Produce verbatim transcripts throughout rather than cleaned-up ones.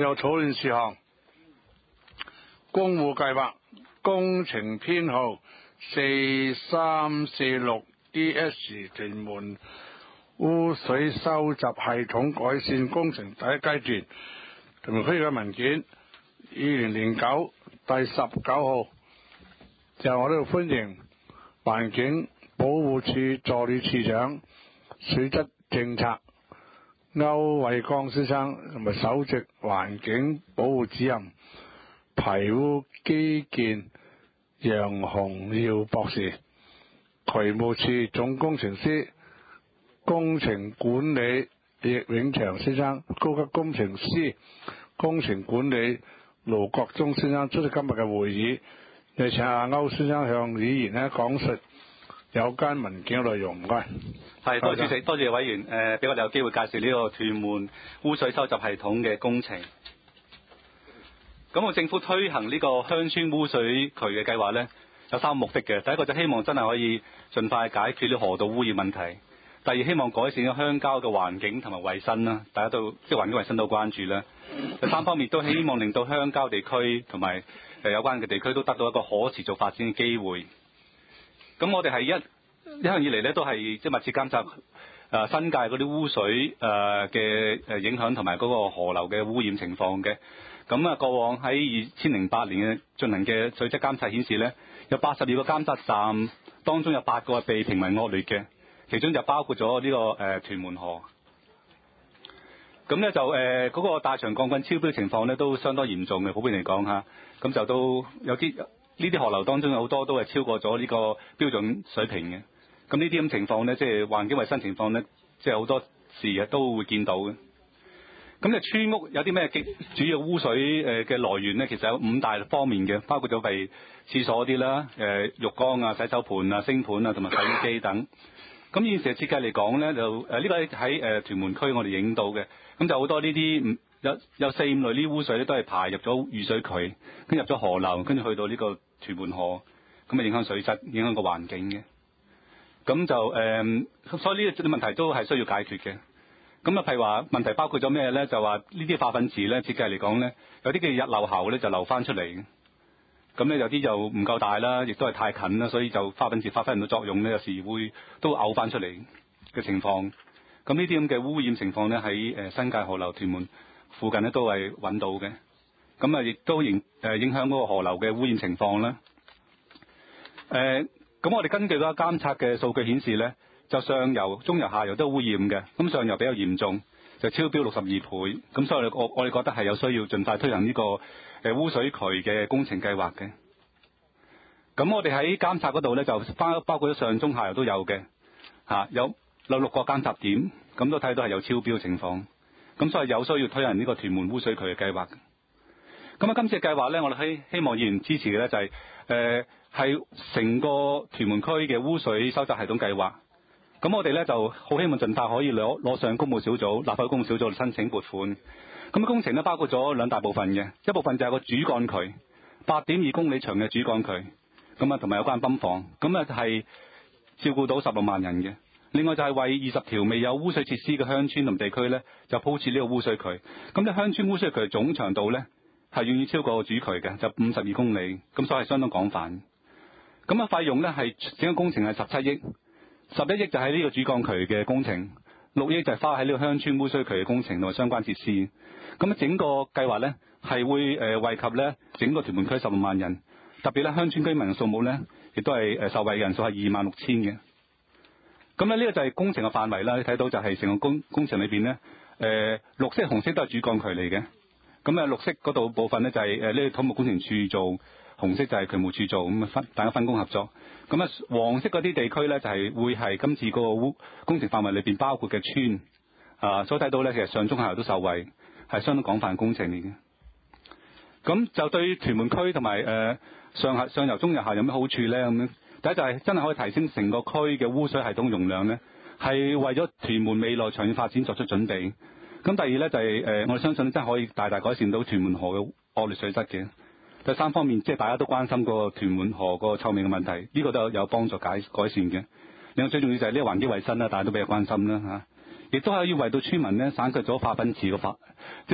又討論事項。工務計劃工程編號四三四六 D S 屯門污水收集系統改善工程第一階段，屯門區嘅文件二零零九第十九號，就我呢度歡迎環境保護署助理處長水質政策區偉光先生同埋首席環境保護主任排污基建楊洪耀博士、渠務處總工程師工程管理易永祥先生、高級工程師工程管理盧國忠先生出席今日嘅會議，嚟請阿區先生向議員咧講述有關文件嘅內容。唔該。 係，多謝主席，多謝委員誒，俾、呃、我哋有機會介紹呢個屯門污水收集系統嘅工程。咁我政府推行呢個鄉村污水渠嘅計劃呢，有三個目的嘅。第一個就希望真係可以盡快解決啲河道污染問題。第二，希望改善咗鄉郊嘅環境同埋衛生啦，大家都即係環境衛生都關注啦。第三方面都希望令到鄉郊地區同埋誒有關嘅地區都得到一個可持續發展嘅機會。咁我哋係一一向以嚟咧都係即係密切監察誒、呃、新界嗰啲污水誒嘅誒影響同埋嗰個河流嘅污染情況嘅。咁啊，過往喺二千零八年嘅進行嘅水質監察顯示咧，有八十二個監測站當中有八個係被評為惡劣嘅，其中就包括咗呢、這個誒、呃、屯門河。咁咧就誒嗰、呃那個大腸鋼筋超標情況咧都相當嚴重嘅，普遍嚟講嚇。咁就都有啲呢啲河流當中有好多都係超過咗呢個標準水平嘅。咁呢啲咁情況咧，即係環境衞生情況咧，即係好多時啊都會見到嘅。咁咧村屋有啲咩主要污水誒嘅來源咧？其實有五大方面嘅，包括咗係廁所啲啦、誒、呃、浴缸啊、洗手盆啊、星盆啊同埋洗衣機等。咁現時嘅設計嚟講咧，就誒呢、呃這個喺誒屯門區我哋影到嘅，咁就好多呢啲有有四五類呢啲污水咧，都係排入咗雨水渠，跟入咗河流，跟住去到呢個屯門河，咁啊影響水質，影響個環境嘅。咁就誒、呃，所以呢啲問題都係需要解決嘅。咁啊，譬如話問題包括咗咩咧？就話呢啲化糞池咧，設計嚟講咧，有啲嘅日漏喉咧就流翻出嚟。咁咧有啲就唔夠大啦，亦都係太近啦，所以就化糞池發揮唔到作用咧，有時會都嘔翻出嚟嘅情況。咁呢啲咁嘅污染情況咧，喺誒新界河流屯門附近咧都係揾到嘅。咁啊，亦都影誒影響嗰個河流嘅污染情況啦。誒、呃，咁我哋根據嗰個監測嘅數據顯示咧，就上游、中游、下游都污染嘅，咁上游比較嚴重，就超標六十二倍，咁所以我我哋覺得係有需要盡快推行呢個誒污水渠嘅工程計劃嘅。咁我哋喺監察嗰度咧，就包包括咗上中下游都有嘅，嚇有有六個監察點，咁都睇到係有超標情況，咁所以有需要推行呢個屯門污水渠嘅計劃。咁啊，今次嘅計劃咧，我哋希希望議員支持嘅咧就係誒係成個屯門區嘅污水收集系統計劃。咁我哋咧就好希望盡快可以攞攞上公務小組、立法會公務小組申請撥款。咁工程咧包括咗兩大部分嘅，一部分就係個主幹渠，八點二公里長嘅主幹渠，咁啊同埋有關泵房，咁啊係照顧到十六萬人嘅。另外就係為二十條未有污水設施嘅鄉村同地區咧，就鋪設呢個污水渠。咁咧鄉村污水渠總長度咧係遠遠超過主渠嘅，就五十二公里，咁所以係相當廣泛。咁啊費用咧係整個工程係十七億。十一億就喺呢個主幹渠嘅工程，六億就係花喺呢個鄉村污水渠嘅工程同埋相關設施。咁啊，整個計劃咧係會誒惠及咧整個屯門區十六萬人，特別咧鄉村居民嘅數目咧亦都係誒受惠嘅人數係二萬六千嘅。咁咧呢個就係工程嘅範圍啦。你睇到就係成個工工程裏邊咧誒綠色、紅色都係主幹渠嚟嘅。咁啊綠色嗰度部分咧就係誒呢個土木工程處做。紅色就係渠務處做，咁啊分大家分工合作。咁啊黃色嗰啲地區咧就係、是、會係今次個污工程範圍裏邊包括嘅村啊，所睇到咧其實上中下游都受惠，係相當廣泛工程嚟嘅。咁就對屯門區同埋誒上下上游、中游下有咩好處咧？咁樣第一就係真係可以提升成個區嘅污水系統容量咧，係為咗屯門未來長遠發展作出準備。咁第二咧就係、是、誒、呃、我哋相信真係可以大大改善到屯門河嘅惡劣水質嘅。第三方面，即係大家都關心個屯門河個臭味嘅問題，呢、這個都有幫助解改善嘅。另外最重要就係呢個環境衞生啦，大家都比較關心啦嚇。亦都可以為到村民咧省卻咗化糞池嘅化，即係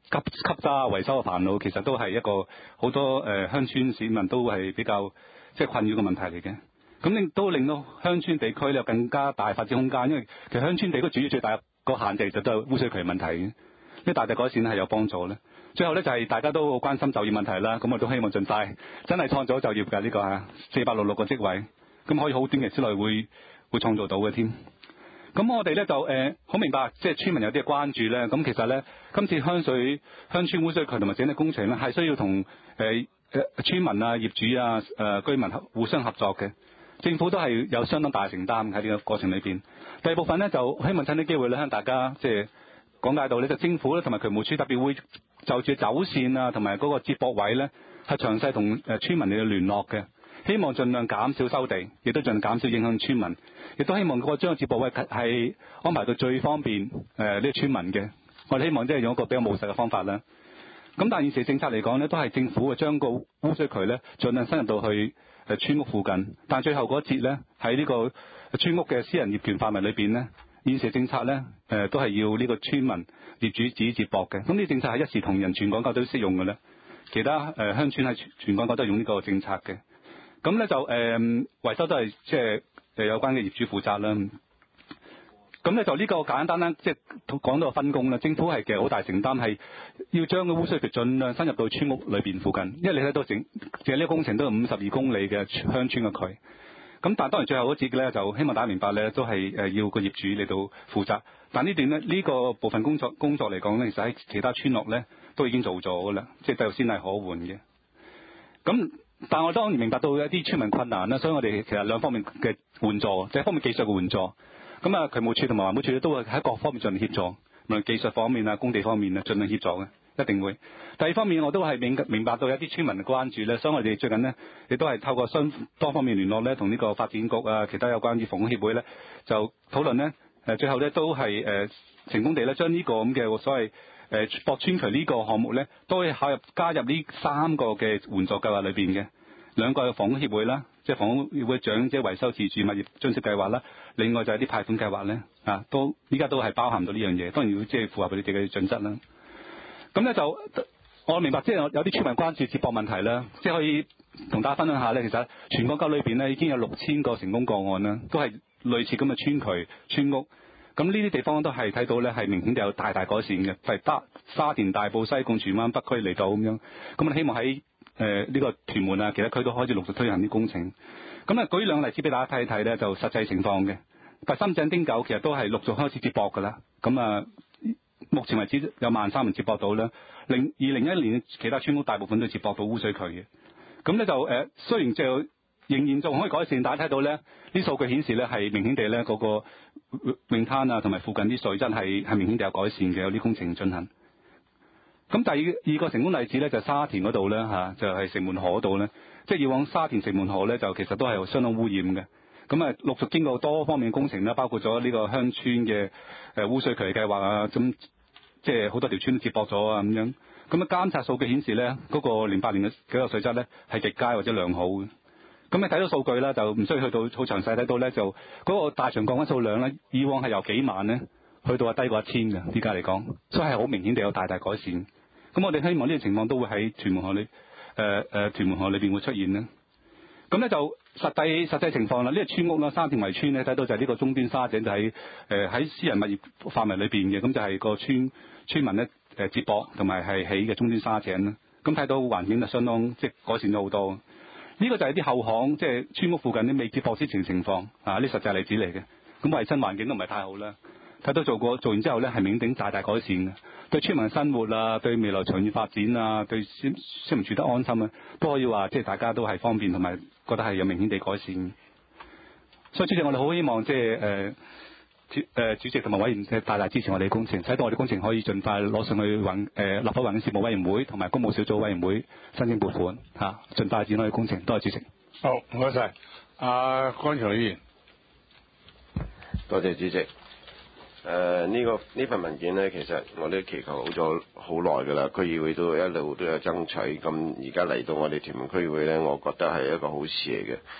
急急渣維修嘅煩惱，其實都係一個好多誒、呃、鄉村市民都係比較即係困擾嘅問題嚟嘅。咁令都令到鄉村地區咧有更加大發展空間，因為其實鄉村地區主要最大個限制就都係污水渠問題嘅。呢大大改善係有幫助咧。最後咧就係、是、大家都好關心就業問題啦，咁我都希望盡快真係創造就業㗎呢、這個嚇四百六十六個職位，咁可以好短期之內會會創造到嘅添。咁我哋咧就誒好、呃、明白，即係村民有啲嘅關注咧。咁其實咧，今次鄉水鄉村污水渠同埋整體工程咧，係需要同誒誒村民啊、業主啊、誒、呃、居民互相合作嘅。政府都係有相當大承擔喺呢個過程裏邊。第二部分咧，就希望趁啲機會咧，向大家即係講解到呢，就政府咧同埋渠務署特別會就住走線啊，同埋嗰個接駁位咧，係詳細同誒村民嚟聯絡嘅。希望盡量減少收地，亦都盡量減少影響村民，亦都希望嗰個將個接駁位係安排到最方便誒呢個村民嘅。我哋希望即係用一個比較務實嘅方法啦。咁但係現時政策嚟講呢，都係政府嘅將個污水渠咧盡量伸入到去誒村屋附近。但最後嗰一節咧喺呢個村屋嘅私人業權範圍裏邊呢，現時政策咧誒、呃、都係要呢個村民業主自己接駁嘅。咁呢啲政策係一視同仁，全港九都適用嘅咧。其他誒、呃、鄉村喺全港九都係用呢個政策嘅。咁咧就誒、呃、維修都係即係誒有關嘅業主負責啦。咁咧就呢個簡單單即係講到個分工啦。政府係其實好大承擔，係要將個污水渠盡量伸入到村屋裏邊附近，因為你睇到整其實呢個工程都係五十二公里嘅鄉村嘅渠。咁但係當然最後嗰節咧就希望大家明白咧，都係誒要個業主嚟到負責。但呢段咧呢、呢個部分工作工作嚟講咧，其實喺其他村落咧都已經做咗噶啦，即係就先係可換嘅。咁但係我當然明白到一啲村民困難啦，所以我哋其實兩方面嘅援助，即係一方面技術嘅援助。咁啊，渠務署同埋環保署都會喺各方面盡量協助，無論技術方面啊、工地方面啊，盡量協助嘅，一定會。第二方面，我都係明明白到有啲村民嘅關注咧，所以我哋最近呢，亦都係透過雙多方面聯絡咧，同呢個發展局啊、其他有關於房屋協會咧，就討論呢。誒最後咧都係誒、呃、成功地咧將呢個咁嘅所謂誒駁村渠呢個項目咧，都可以考入加入呢三個嘅援助計劃裏邊嘅。兩個係房屋協會啦，即係房屋協會長者維修自住物業津貼計劃啦，另外就係啲貸款計劃咧，啊，都依家都係包含到呢樣嘢，當然要即係符合佢哋嘅準則啦。咁咧就我明白，即係有啲村民關注接駁問題啦，即係可以同大家分享下咧。其實全港九裏邊咧已經有六千個成功個案啦，都係類似咁嘅村渠、村屋。咁呢啲地方都係睇到咧係明顯地有大大改善嘅，譬如沙沙田、大埔、西貢、荃灣、北區嚟到咁樣。咁我希望喺誒呢個屯門啊，其他區都開始陸續推行啲工程。咁啊，舉兩個例子俾大家睇一睇咧，就實際情況嘅。但深井、汀九其實都係陸續開始接駁㗎啦。咁啊，目前為止有萬三人接駁到啦。零二零一年其他村屋大部分都接駁到污水渠嘅。咁咧就誒、呃，雖然就仍然仲可以改善，大家睇到咧，啲數據顯示咧係明顯地咧嗰、那個泳灘啊同埋附近啲水質係係明顯地有改善嘅，有啲工程進行。咁第二二個成功例子咧就是、沙田嗰度咧嚇，就係、是、城門河嗰度咧，即係以往沙田城門河咧就其實都係相當污染嘅。咁啊陸續經過多方面工程啦，包括咗呢個鄉村嘅誒污水渠計劃啊，咁即係好多條村都接駁咗啊咁樣。咁啊監察數據顯示咧，嗰、那個零八年嘅幾個水質咧係極佳或者良好嘅。咁你睇到數據啦，就唔需要去到好詳細睇到咧，就嗰個大腸降溫數量咧，以往係由幾萬咧去到係低過一千嘅，依家嚟講，所以係好明顯地有大大改善。咁我哋希望呢個情況都會喺屯門河裏，誒、呃、誒、呃、屯門河裏邊會出現咧。咁咧就實際實際情況啦，呢、這個村屋啦，沙田圍村咧睇到就係呢個中端沙井就喺誒喺私人物業範圍裏邊嘅，咁就係個村村民咧誒接駁同埋係起嘅中端沙井啦。咁睇到環境就相當即係改善咗好多。呢、這個就係啲後巷即係村屋附近啲未接駁之前情況啊，呢實際例子嚟嘅。咁衞生環境都唔係太好啦。睇到做過做完之後咧，係明顯大大改善嘅，對村民生活啊，對未來長遠發展啊，對村村民住得安心啊，都可以話即係大家都係方便同埋覺得係有明顯地改善。所以主席，我哋好希望即係誒主誒主席同埋委員大大支持我哋工程，使到我哋工程可以盡快攞上去環誒立法環境事務委員會同埋公務小組委員會申請撥款嚇、啊，盡快展開工程。多謝主席。 好，唔該晒。阿關長議員， 多謝主席。誒、呃、呢、這個呢份文件呢，其實我都祈求好咗好耐㗎啦，區議會都一路都有爭取，咁而家嚟到我哋屯門區議會呢，我覺得係一個好事嚟嘅，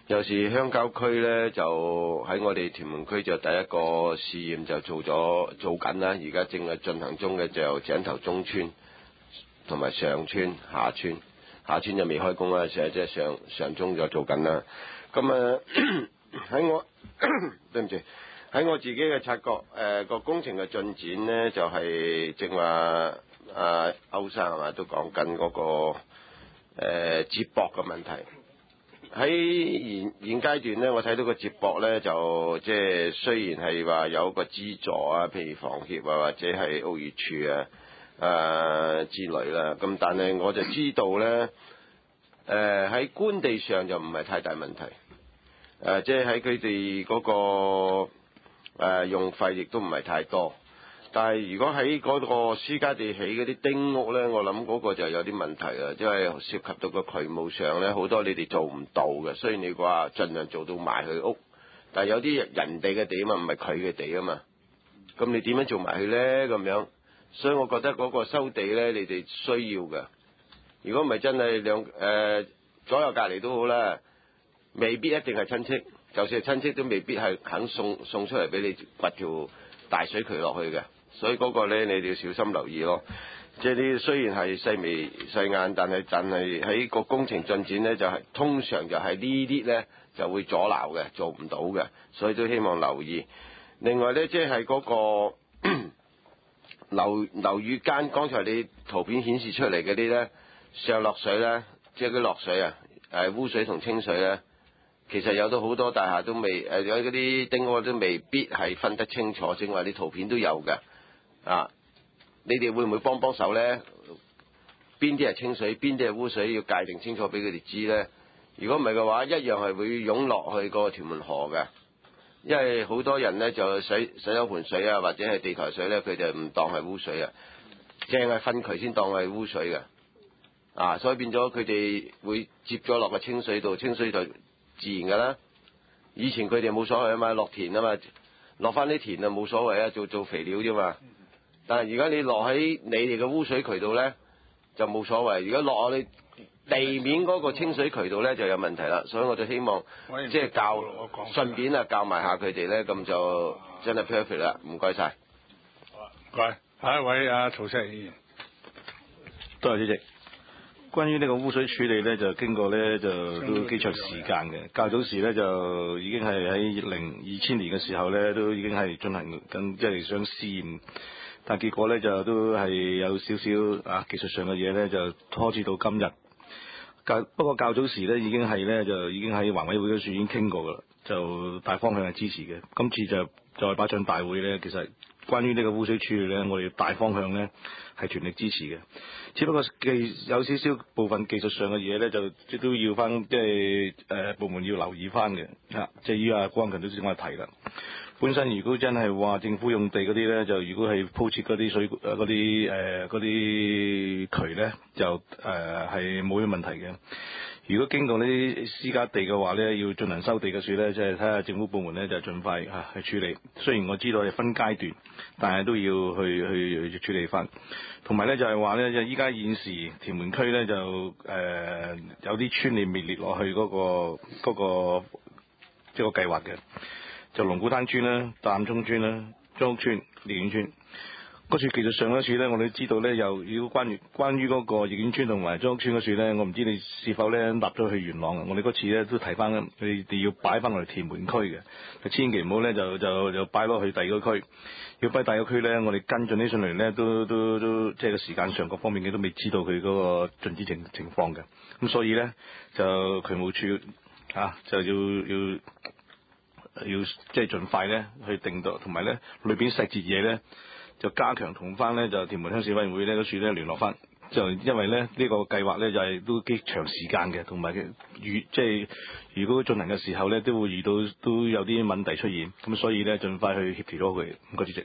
有時鄉郊區咧，就喺我哋屯門區就第一個試驗就做咗做緊啦，而家正係進行中嘅就井頭中村同埋上村下村，下村就未開工啦，成日即係上上中就做緊啦。咁啊喺我對唔住喺我自己嘅察覺，誒、呃、個工程嘅進展咧就係正話啊歐生係嘛都講緊嗰個誒、呃、接駁嘅問題。喺現現階段咧，我睇到個接駁咧就即係雖然係話有個資助啊，譬如房協啊或者係屋宇署啊誒、呃、之類啦，咁但係我就知道咧誒喺官地上就唔係太大問題，誒、呃、即係喺佢哋嗰個、呃、用費亦都唔係太多。但係如果喺嗰個私家地起嗰啲丁屋咧，我諗嗰個就有啲問題啦，即係涉及到個渠務上咧，好多你哋做唔到嘅。雖然你話盡量做到埋佢屋，但係有啲人哋嘅地啊嘛，唔係佢嘅地啊嘛，咁你點樣做埋佢咧？咁樣，所以我覺得嗰個收地咧，你哋需要嘅。如果唔係真係兩誒左右隔離都好啦，未必一定係親戚，就算係親戚都未必係肯送送出嚟俾你掘條大水渠落去嘅。所以嗰個咧，你哋要小心留意咯。即係啲雖然係細眉細眼，但係但係喺個工程進展咧，就係、是、通常就係呢啲咧就會阻撓嘅，做唔到嘅。所以都希望留意。另外咧，即係嗰個樓樓宇間，剛才你圖片顯示出嚟嗰啲咧，上落水咧，即係啲落水啊，誒污水同清水咧，其實有到好多大廈都未誒，有嗰啲丁屋都未必係分得清楚，正話啲圖片都有嘅。啊！你哋會唔會幫幫手咧？邊啲係清水，邊啲係污水，要界定清楚俾佢哋知咧。如果唔係嘅話，一樣係會湧落去個屯門河嘅。因為好多人咧就洗洗咗盆水啊，或者係地台水咧，佢就唔當係污水啊，淨係糞渠先當係污水嘅。啊，所以變咗佢哋會接咗落個清水度，清水就自然噶啦。以前佢哋冇所謂啊嘛，落田啊嘛，落翻啲田啊冇所謂啊，做做肥料啫嘛。但係而家你落喺你哋嘅污水渠道咧，就冇所謂。如果落我哋地面嗰個清水渠道咧，就有問題啦。所以我就希望即係教，順便啊教埋下佢哋咧，咁就真係 perfect 啦。唔該晒。 唔該，下一位阿曹石議員。 多謝主席。關於呢個污水處理咧，就經過咧就都幾長時間嘅。較早時咧就已經係喺零二千年嘅時候咧，都已經係進行緊，即係想試驗。但結果咧就都係有少少啊技術上嘅嘢咧，就拖至到今日。較不過較早時咧已經係咧就已經喺環委會嗰處已經傾過噶啦，就大方向係支持嘅。今次就再擺上大會咧，其實關於呢個污水處理咧，我哋大方向咧係全力支持嘅。只不過技有少少部分技術上嘅嘢咧，就即都要翻即係誒部門要留意翻嘅嚇。即係依阿光強都先我提啦。本身如果真係話政府用地嗰啲咧，就如果係鋪設嗰啲水誒嗰啲誒嗰啲渠咧，就誒係冇乜問題嘅。如果經過呢啲私家地嘅話咧，要進行收地嘅時咧，即係睇下政府部門咧就盡快嚇去處理。雖然我知道係分階段，但係都要去去去處理翻。同埋咧就係話咧，就依家現時屯門區咧就誒、呃、有啲村你未列落去嗰、嗰個嗰、嗰個即係個計劃嘅。就龍鼓灘村啦、淡涌村啦、張屋村、烈苑村嗰處技術上嗰處咧，我哋都知道咧，又如果關於關於嗰個烈苑村同埋張屋村嗰處咧，我唔知你是否咧納咗去元朗啊？我哋嗰次咧都提翻，佢哋要擺翻落嚟屯門區嘅，就千祈唔好咧就就就擺落去第二個區。要擺第二個區咧，我哋跟進起上嚟咧，都都都即係個時間上各方面嘅都未知道佢嗰個進展情情況嘅。咁所以咧就渠務處啊就要要。要即係盡快咧去定到，同埋咧裏邊細節嘢咧就加強同翻咧就屯門鄉事委員會咧嗰處咧聯絡翻，就因為咧呢、這個計劃咧就係、是、都幾長時間嘅，同埋遇即係如果進行嘅時候咧都會遇到都有啲問題出現，咁所以咧盡快去協調咗佢。唔該主席。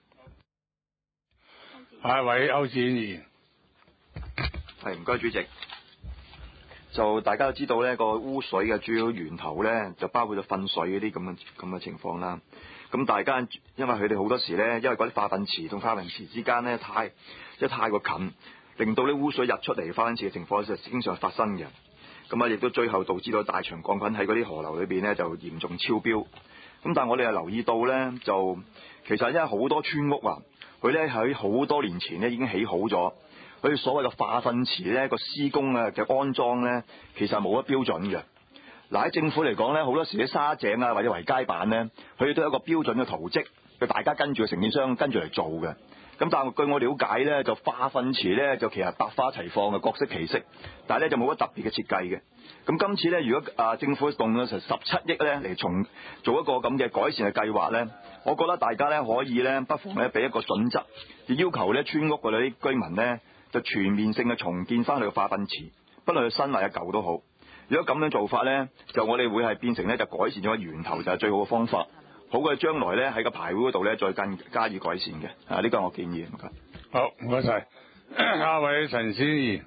下一位歐志議員。 係唔該主席。就大家都知道呢個污水嘅主要源頭呢，就包括咗糞水嗰啲咁嘅咁嘅情況啦。咁大家因為佢哋好多時呢，因為嗰啲化糞池同化糞池之間呢，太即係太過近，令到啲污水入出嚟化糞池嘅情況就經常發生嘅。 咁啊亦都最後導致到大腸桿菌喺嗰啲河流裏邊咧就嚴重超標。咁但係我哋又留意到咧，就其實因為好多村屋啊，佢咧喺好多年前咧已經起好咗，佢哋所謂嘅化糞池咧個施工啊嘅安裝咧，其實冇乜標準嘅。嗱喺政府嚟講咧，好多時啲沙井啊或者圍街板咧，佢哋都有一個標準嘅圖則，佢大家跟住個承建商跟住嚟做嘅。咁但係據我了解咧，就化糞池咧就其實百花齊放嘅，各色其色，但係咧就冇乜特別嘅設計嘅。咁今次咧，如果啊政府動咗成十七億咧嚟重做一個咁嘅改善嘅計劃咧，我覺得大家咧可以咧不妨咧俾一個準則，要求咧村屋嗰啲居民咧就全面性嘅重建翻佢嘅化糞池，不論佢新或者舊都好。如果咁樣做法咧，就我哋會係變成咧就改善咗源頭就係最好嘅方法。好過將來咧喺個排污嗰度咧再更加以改善嘅，啊呢個係我建議。唔該。 好，唔該晒。下位陳思儀。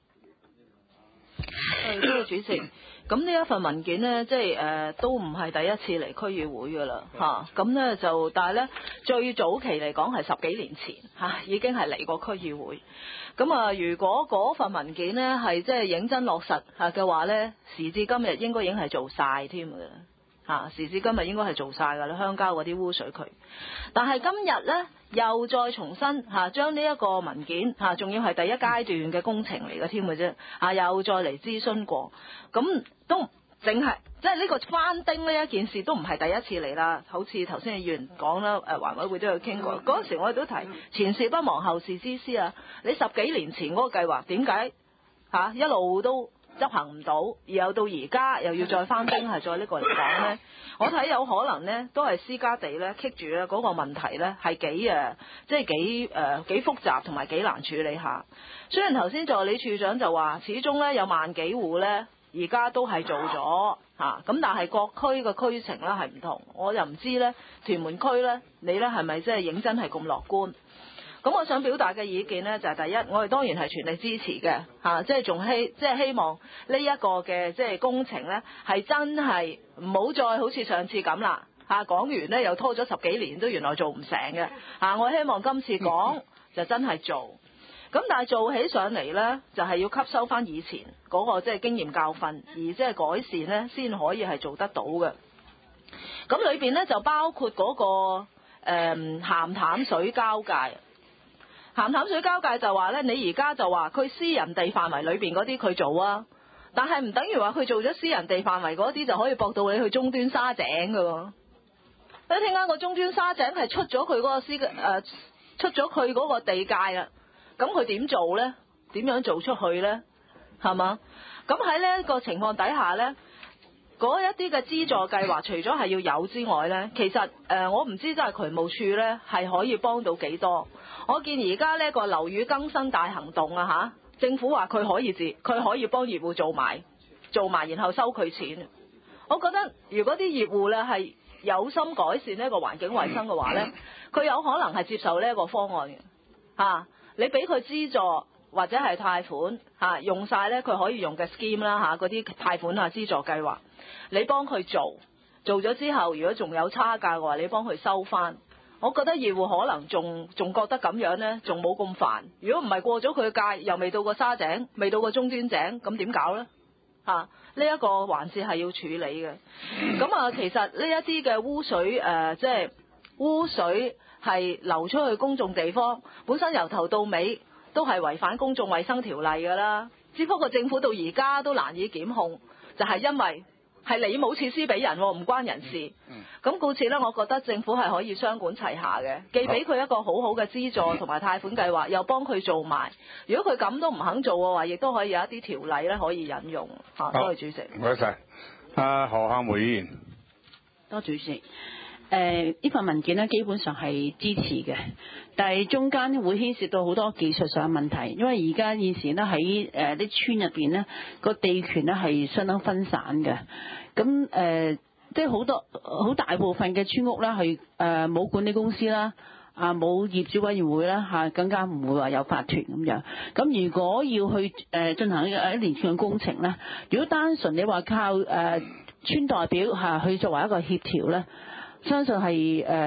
誒，多謝主席。咁呢一份文件呢，即係誒、呃、都唔係第一次嚟區議會噶啦嚇。咁、啊、呢就，但係呢最早期嚟講係十幾年前嚇、啊，已經係嚟過區議會。咁啊，如果嗰份文件呢係即係認真落實嚇嘅話呢，時至今日應該已經係做晒添嘅。嚇、啊，時至今日應該係做晒㗎啦，鄉郊嗰啲污水渠。但係今日呢，又再重新嚇、啊、將呢一個文件嚇，仲、啊、要係第一階段嘅工程嚟嘅添嘅啫嚇，又再嚟諮詢過，咁都淨係即係呢個翻丁呢一件事都唔係第一次嚟啦。好似頭先嘅議員講啦，誒環委會都有傾過，嗰陣時我哋都提前事不忘後事之師啊。你十幾年前嗰個計劃點解嚇一路都執行唔到，然後到而家又要再翻丁係再呢個嚟講呢？我睇有可能呢都係私家地呢棘住咧嗰個問題呢係幾誒，即係幾誒幾複雜同埋幾難處理下。雖然頭先助理處長就話，始終呢有萬幾戶呢而家都係做咗嚇，咁但係各區嘅區情呢係唔同，我又唔知呢屯門區呢，你呢係咪即係認真係咁樂觀？咁我想表達嘅意見呢，就係、是、第一，我哋當然係全力支持嘅嚇，即係仲希即係希望呢一個嘅即係工程呢，係真係唔好再好似上次咁啦嚇，講完呢又拖咗十幾年都原來做唔成嘅嚇，我希望今次講就真係做，咁但係做起上嚟呢，就係、是、要吸收翻以前嗰個即係經驗教訓，而即係改善呢，先可以係做得到嘅。咁裏邊呢，就包括嗰、那個誒、嗯、鹹淡水交界。鹹淡水交界就話咧，你而家就話佢私人地範圍裏邊嗰啲佢做啊，但係唔等於話佢做咗私人地範圍嗰啲就可以駁到你去中端沙井㗎喎。你聽啱個中端沙井係出咗佢嗰個私誒、呃、出咗佢嗰個地界啊，咁佢點做咧？點樣做出去咧？係嘛？咁喺呢個情況底下咧，嗰一啲嘅資助計劃除咗係要有之外咧，其實誒、呃、我唔知真係渠務處咧係可以幫到幾多。我見而家呢個樓宇更新大行動啊嚇，政府話佢可以自佢可以幫業戶做埋做埋，然後收佢錢。我覺得如果啲業戶咧係有心改善呢個環境衛生嘅話咧，佢有可能係接受呢一個方案嘅嚇、啊。你俾佢資助或者係貸款嚇、啊，用晒咧佢可以用嘅 scheme 啦嚇，嗰啲貸款啊資助計劃，你幫佢做做咗之後，如果仲有差價嘅話，你幫佢收翻。我覺得業戶可能仲仲覺得咁樣呢，仲冇咁煩。如果唔係過咗佢嘅界，又未到個沙井，未到個中端井，咁點搞呢？嚇、啊，呢、這、一個還是係要處理嘅。咁啊，其實呢一啲嘅污水誒，即、呃、係、就是、污水係流出去公眾地方，本身由頭到尾都係違反公眾衛生條例㗎啦。只不過政府到而家都難以檢控，就係、是、因為係你冇設施俾人，唔關人事。咁故此呢，我覺得政府係可以雙管齊下嘅，既俾佢一個好好嘅資助同埋貸款計劃，又幫佢做埋。如果佢咁都唔肯做嘅話，亦都可以有一啲條例咧可以引用。嚇，多謝主席。 唔該晒。阿何漢梅議員。 多謝主席。誒呢份文件呢，基本上係支持嘅，但係中間會牽涉到好多技術上嘅問題，因為而家現時呢，喺誒啲村入邊呢，個地權呢係相當分散嘅，咁誒即係好多好大部分嘅村屋呢，係誒冇管理公司啦，啊冇業主委員會啦嚇，更加唔會話有法團咁樣。咁如果要去誒進行一一連串嘅工程呢，如果單純你話靠誒村代表嚇去作為一個協調呢，相信係誒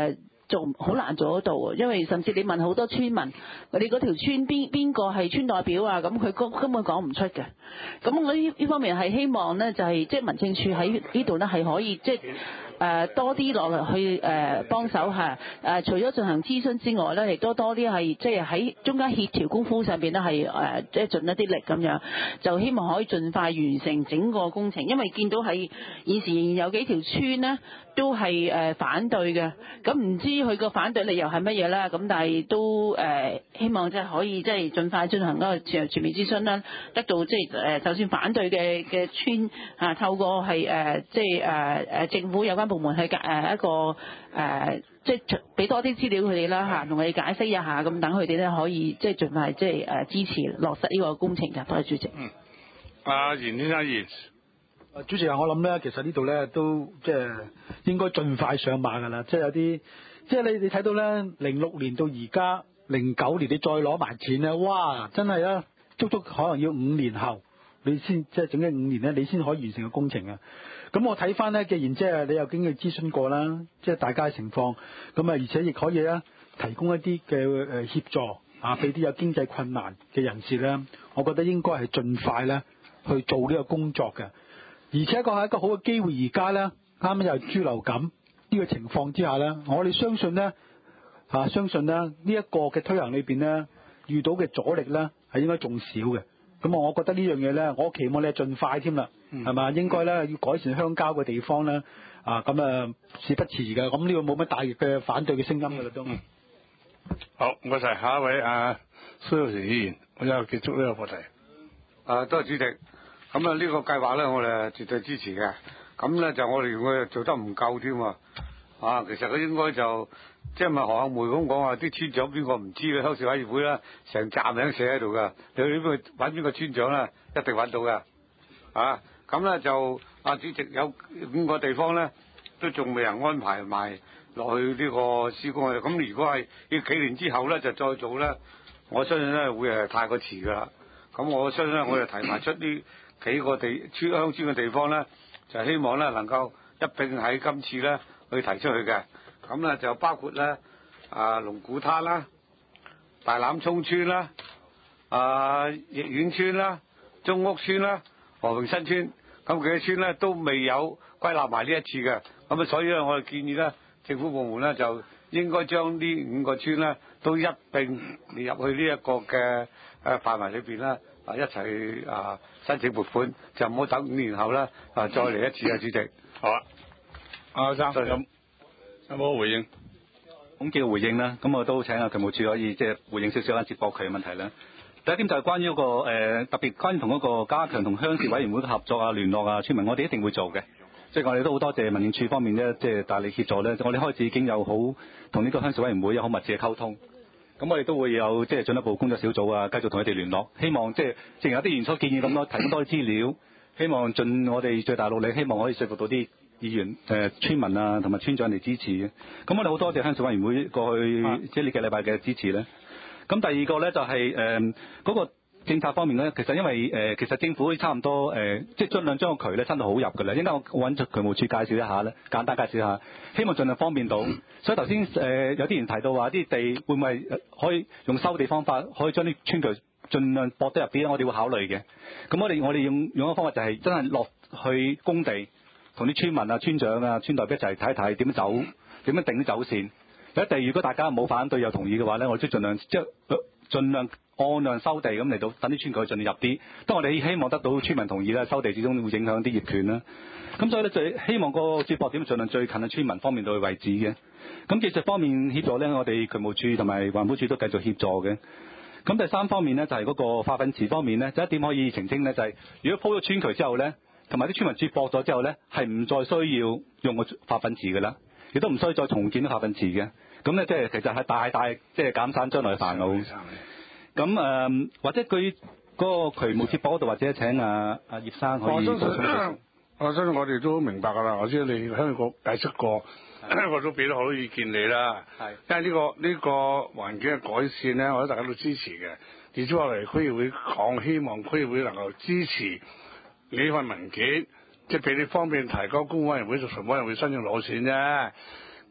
做好難做得到啊，因為甚至你問好多村民，你嗰條村邊邊個係村代表啊，咁佢根根本講唔出嘅。咁我呢呢方面係希望咧，就係即係民政處喺呢度咧係可以即係誒多啲落嚟去誒幫手嚇誒，除咗進行諮詢之外咧，亦都多啲係即係喺中間協調功夫上邊咧係誒即係盡一啲力咁樣，就希望可以盡快完成整個工程，因為見到係現時仍然有幾條村咧都係誒反對嘅，咁唔知佢個反對理由係乜嘢啦？咁但係都誒希望即係可以即係盡快進行嗰個全全面諮詢啦，得到即係誒就算反對嘅嘅村啊，透過係誒即係誒誒政府有關部門去解誒一個誒即係俾多啲資料佢哋啦嚇，同佢哋解釋一下，咁等佢哋咧可以即係盡快即係誒支持落實呢個工程嘅。多謝主席。 嗯，阿袁先生，袁。 主席啊，我諗咧，其實呢度咧都即係應該盡快上馬㗎啦。即係有啲，即係你你睇到咧，零六年到而家零九年，你再攞埋錢咧，哇！真係啊，足足可能要五年後，你先即係整緊五年咧，你先可以完成個工程啊。咁我睇翻咧，既然即係你有經過諮詢過啦，即係大家嘅情況，咁啊，而且亦可以咧提供一啲嘅誒協助啊，俾啲有經濟困難嘅人士咧，我覺得應該係盡快咧去做呢個工作嘅。而且個係一個好嘅機會，而家咧啱啱又係豬流感呢個情況之下咧，我哋相信咧嚇、啊，相信咧呢一、這個嘅推行裏邊咧遇到嘅阻力咧係應該仲少嘅。咁我覺得呢樣嘢咧，我期望你係盡快添啦，係嘛、嗯？應該咧要改善鄉郊嘅地方咧啊，咁啊事不遲嘅。咁呢個冇乜大嘅反對嘅聲音㗎啦都。 嗯、好，唔該曬，下一位啊，蘇有成議員，我又結束呢個課題。 啊，多謝主席。咁啊，呢個計劃咧，我哋絕對支持嘅。咁咧就我哋我做得唔夠添啊！啊，其實佢應該就即係咪何杏梅咁講話，啲村長邊個唔知嘅鄉事委員會咧，成站名寫喺度㗎。你去邊個揾邊個村長咧，一定揾到㗎。啊，咁咧就啊，主席有五個地方咧，都仲未人安排埋落去呢個施工嘅。咁如果係要幾年之後咧，就再做咧，我相信咧會係太過遲㗎啦。咁我相信咧，我哋提埋出呢幾個地村鄉村嘅地方咧，就希望咧能夠一併喺今次咧去提出去嘅。咁咧就包括咧啊龍鼓灘啦、大欖涌村啦、啊逸苑村啦、中屋村啦、和平新村，咁幾個村咧都未有歸納埋呢一次嘅。咁啊，所以咧我哋建議咧，政府部門咧就應該將呢五個村咧都一併列入去呢一個嘅誒範圍裏邊啦。啊！一齊啊申請撥款，就唔好等五年後啦，啊再嚟一次啊！主席， 好啊，阿生有有冇回應？ 咁幾個回應啦，咁我都請阿渠務處可以即係回應少少接駁渠嘅問題啦。第一點就係關於嗰、那個、呃、特別關於同嗰個加強同鄉事委員會嘅合作啊、聯絡啊、村民，我哋一定會做嘅。即係我哋都好多謝民政處方面咧，即係大力協助咧。我哋開始已經有好同呢個鄉事委員會有好密切嘅溝通。咁我哋都會有即係進一步工作小組啊，繼續同佢哋聯絡，希望即係正如有啲元素建議咁多，提供多啲資料，希望盡我哋最大努力，希望可以說服到啲議員、誒、呃、村民啊同埋村長嚟支持嘅。咁我哋好多謝鄉事委員會過去、啊、即係呢幾個禮拜嘅支持咧。咁第二個咧就係誒嗰個政策方面咧，其實因為誒、呃、其實政府差唔多誒、呃，即係盡量將個渠咧伸到好入㗎啦。應該我揾渠務處介紹一下咧，簡單介紹一下，希望盡量方便到。嗯、所以頭先誒有啲人提到話啲地會唔會可以用收地方法，可以將啲村渠盡量駁得入啲，我哋會考慮嘅。咁我哋我哋用用一個方法就係真係落去工地，同啲村民啊、村長啊、村代表一齊睇一睇點樣走，點樣定啲走線。有一地如果大家冇反對又同意嘅話咧，我哋都盡量即係盡量按量收地咁嚟到，等啲村渠盡量入啲。當我哋希望得到村民同意咧，收地始終會影響啲業權啦。咁所以咧，最希望個接駁點盡量最近嘅村民方面到嘅位置嘅。咁技術方面協助咧，我哋渠務處同埋環保署都繼續協助嘅。咁第三方面咧，就係、是、嗰個化糞池方面咧，就一點可以澄清咧，就係、是、如果鋪咗村渠之後咧，同埋啲村民接駁咗之後咧，係唔再需要用個化糞池㗎啦，亦都唔需要再重建啲化糞池嘅。咁咧，即係其實係大大即係減省將來嘅煩惱。咁誒、呃，或者佢嗰個渠務接駁嗰度，或者請阿阿葉生可以。我相信， 我相信我哋都明白㗎啦。我知道你香港解釋過，我都俾咗好多意見你啦。係，因為呢、呢個呢、呢個環境嘅改善咧，我覺得大家都支持嘅。而且我哋區議會講，希望區議會能夠支持你呢份文件，即係俾你方便提交公委員會、屬委員會申請攞錢啫。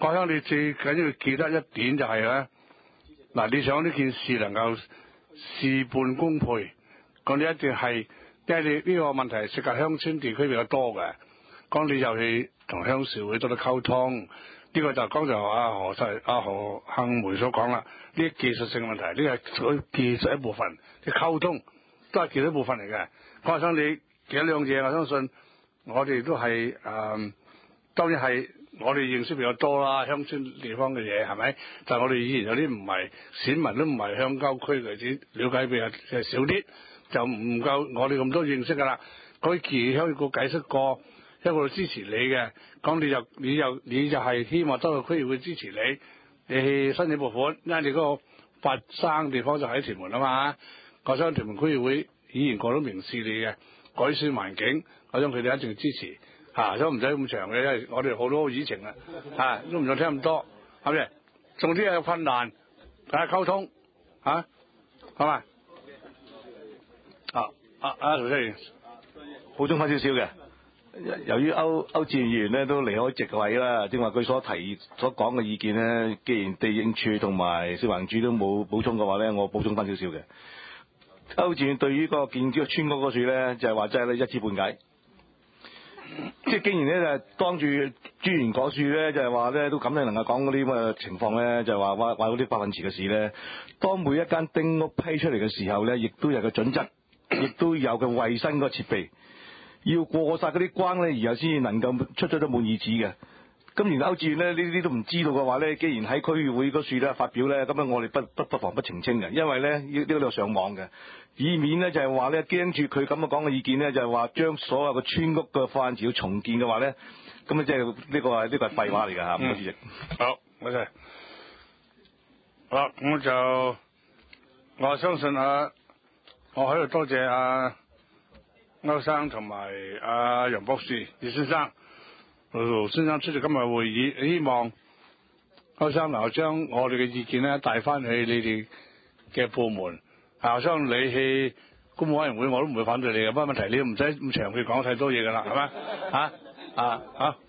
我想你最緊要記得一點就係咧，嗱，你想呢件事能夠事半功倍，咁你一定係，因為你呢個問題涉及鄉村地區比較多嘅，咁你就去同鄉事會多啲溝通。呢、這個就剛才阿何世阿何幸梅所講啦，呢啲技術性問題，呢個係屬於技術一部分，啲溝通都係技術一部分嚟嘅。我想你其他兩嘢，我相信我哋都係誒、呃，當然係我哋認識比較多啦，鄉村地方嘅嘢係咪？但係我哋以前有啲唔係選民都唔係鄉郊區嘅，啲了解比較少啲，就唔夠我哋咁多認識㗎啦。嗰啲其鄉個解釋過。一個支持你嘅，咁你就你就你就係希望得到區議會支持你，你去申請撥款，因為你嗰個發生地方就喺屯門啊嘛，我想屯門區議會以前過到明示你嘅改善環境，我想佢哋一定支持，嚇都唔使咁長嘅，因為我哋好多議程啊，嚇都唔想聽咁多，係咪？仲啲有困難，大家溝通嚇，好嘛？啊啊啊！盧生員補充翻少少嘅。由於歐歐志源議員咧都離開席位啦，正話佢所提所講嘅意見咧，既然地政處同埋消防處都冇補充嘅話咧，我補充翻少少嘅。歐志源對於嗰個建築村嗰個樹咧，就係話真係咧一知半解。即係竟然咧就當住專員嗰樹咧，就係話咧都咁樣能夠講嗰啲咁嘅情況咧，就係話話話嗰啲百分池嘅事咧。當每一間丁屋批出嚟嘅時候咧，亦都有個準則，亦都有個衞生個設備。要過晒嗰啲關咧，然後先至能夠出咗咗滿意紙嘅。咁連歐志遠咧呢啲都唔知道嘅話咧，既然喺區議會嗰處咧發表咧，咁樣我哋不不不妨不澄清嘅，因為咧呢呢個上網嘅，以免咧就係話咧驚住佢咁樣講嘅意見咧，就係話將所有嘅村屋嘅範疇要重建嘅話咧，咁啊即係呢個係呢個係廢話嚟㗎嚇，唔該主席。 好，多謝。好，咁就我相信啊，我喺度多謝啊。歐生同埋阿楊博士、葉先生、盧先生出席今日會議，希望歐生能夠將我哋嘅意見咧帶翻去你哋嘅部門。啊，我相信你去公務委員會我都唔會反對你嘅，不過問題你唔使咁長去講太多嘢㗎啦，係咪？嚇啊啊！